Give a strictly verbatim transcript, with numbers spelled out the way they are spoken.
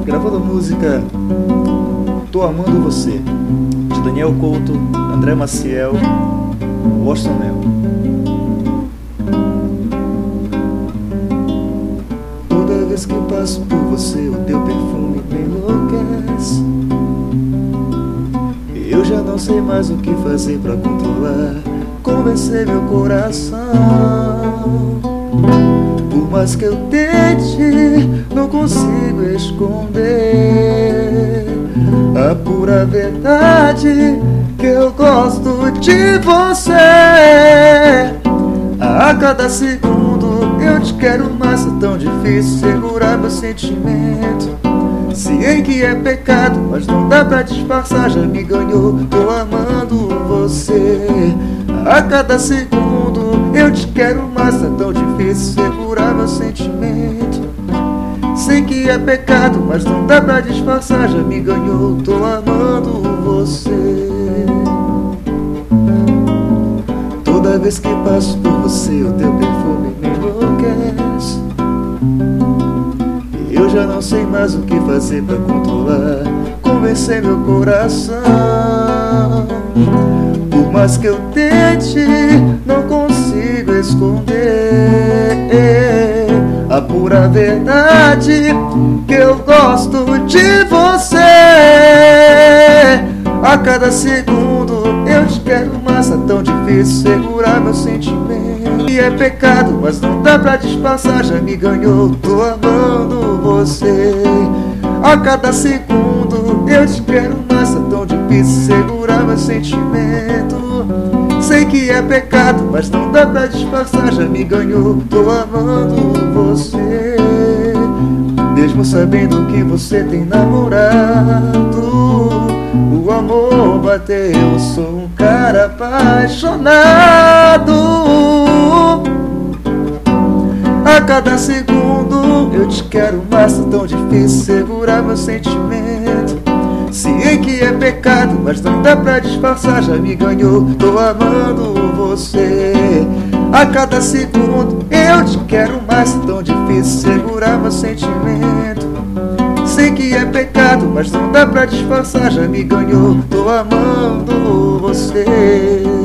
gravando a música Tô Amando Você, de Daniel Couto, André Maciel, Washington Mel. Toda vez que passo por você, o teu perfume me enlouquece. Eu já não sei mais o que fazer pra controlar, convencer meu coração. Por mais que eu tente, não consigo esconder a pura verdade que eu gosto de você. A cada segundo eu te quero mais, é tão difícil segurar meu sentimento. Sei que é pecado, mas não dá pra disfarçar, já me ganhou, tô amando você. A cada segundo eu te quero mais, é tão difícil segurar meu sentimento. Sei que é pecado, mas não dá pra disfarçar, já me ganhou, tô amando você. Toda vez que passo por você, o teu perfume me enlouquece. Eu já não sei mais o que fazer pra controlar, convencer meu coração. Por mais que eu tente, não consigo esconder a pura verdade que eu gosto de você. A cada segundo eu te quero mais, é tão difícil segurar meu sentimento. E é pecado, mas não dá pra disfarçar, já me ganhou, tô amando você. A cada segundo eu te quero mais, é tão difícil segurar meu sentimento. Sei que é pecado, mas não dá pra disfarçar, já me ganhou, tô amando você. Mesmo sabendo que você tem namorado, o amor bateu, eu sou um cara apaixonado. A cada segundo eu te quero mais, é tão difícil segurar meu sentimento. Sei que é pecado, mas não dá pra disfarçar, já me ganhou, tô amando você. A cada segundo eu te quero mais, é tão difícil segurar meu sentimento. Sei que é pecado, mas não dá pra disfarçar, já me ganhou, tô amando você.